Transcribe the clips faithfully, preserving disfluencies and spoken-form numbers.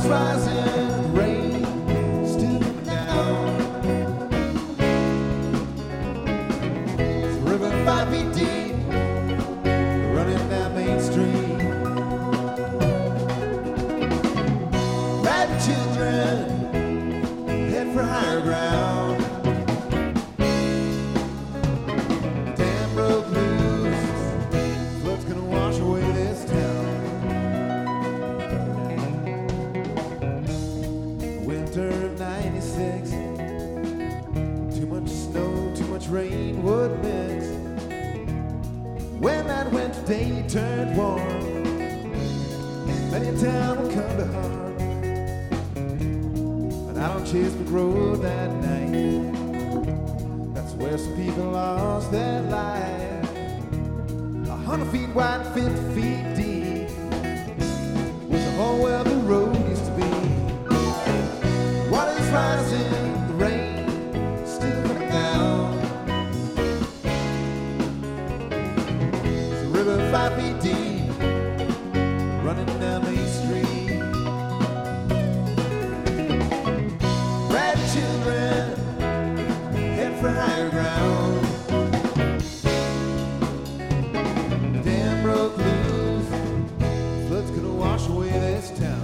Water's rising, rain still coming down. It's a river five feet deep, running down Main Street. Rabbit children head for higher ground. Dam broke loose, flood's gonna wash away this town. Winter of ninety-six, too much snow, too much rain would mix. When that winter day turned warm, many a town will come to harm. And out on Chesapeake Road that night, that's where some people lost their life. A hundred feet wide, fifty feet deep was the hole where the road used to be. Water's rising, the rain still coming down. It's a river five feet deep, running down Main Street. Rabbit children head for higher ground. The dam broke loose, flood's gonna wash away this town.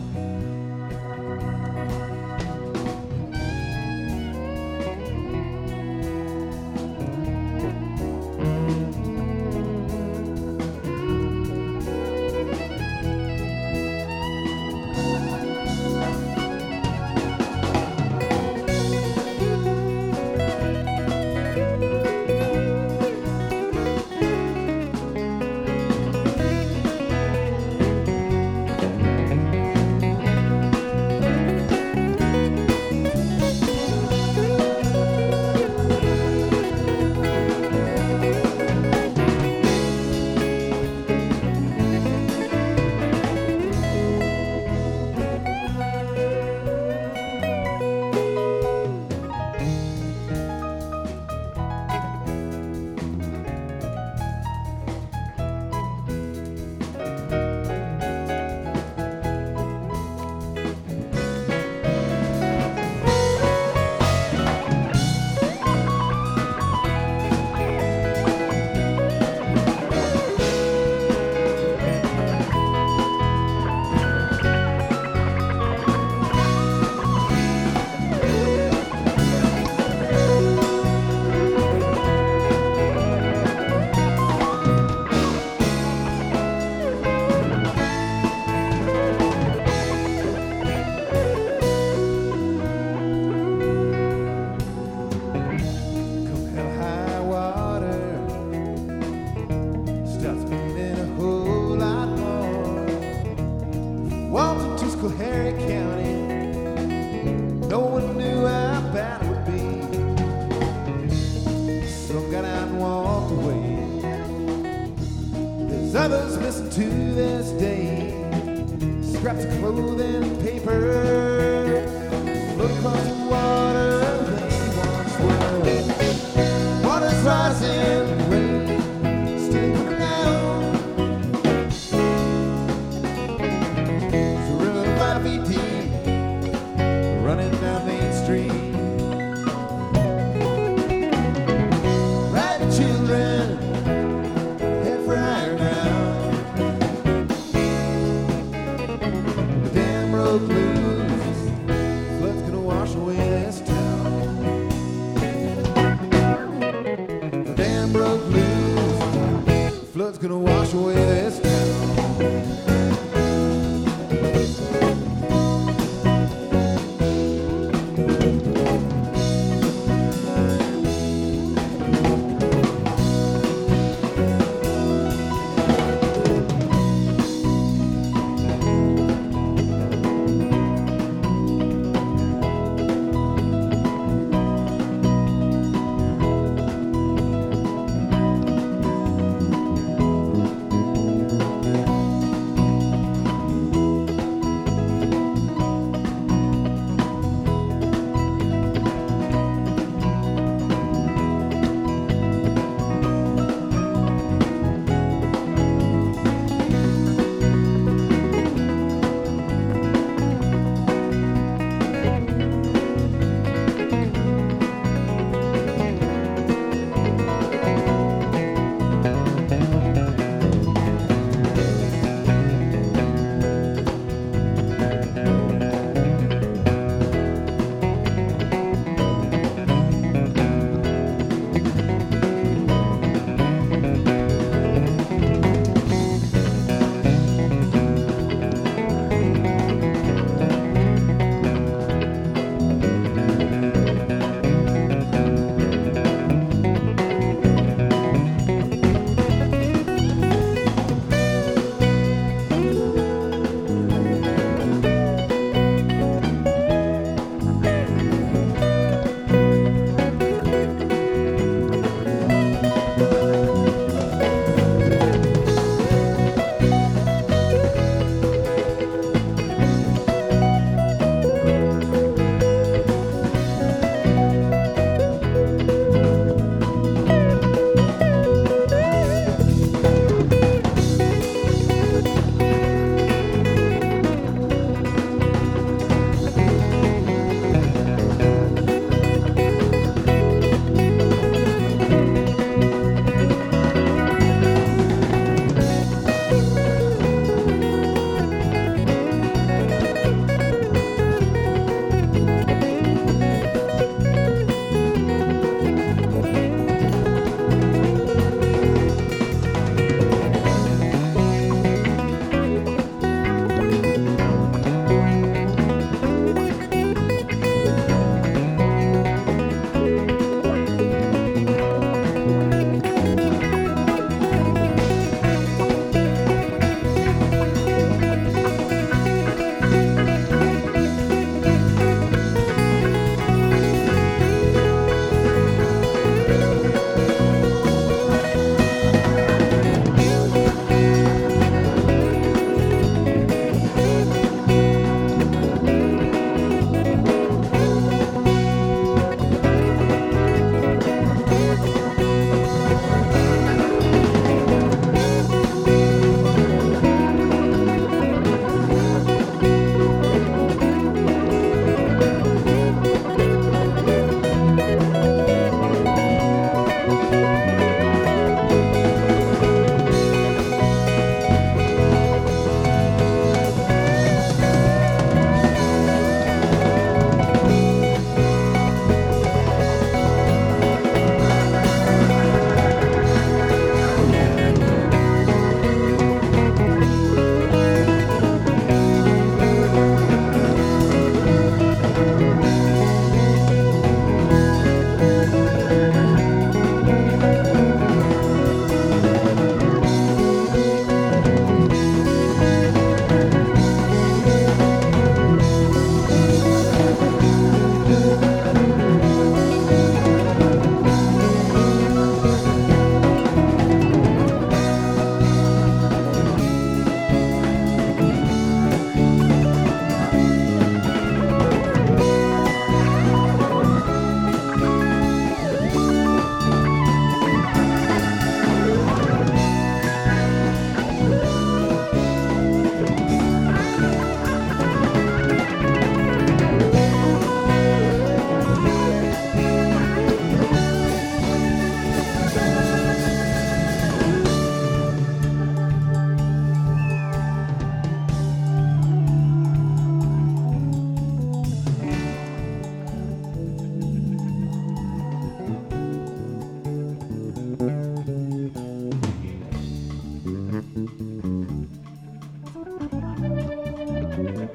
Harry County, no one knew how bad it would be. Some got out and walked away. There's others missing to this day. Scraps of clothing and paper float across the water they once were. Water's rising, rain still coming down. Deep, running down Main Street. Rabbit children head for higher ground. The dam broke loose, flood's gonna wash away this town. The dam broke loose, flood's gonna wash away this town.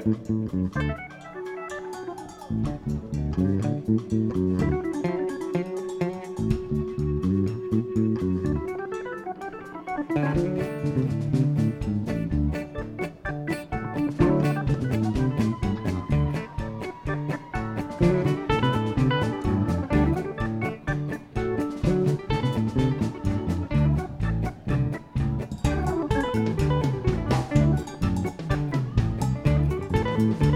Thank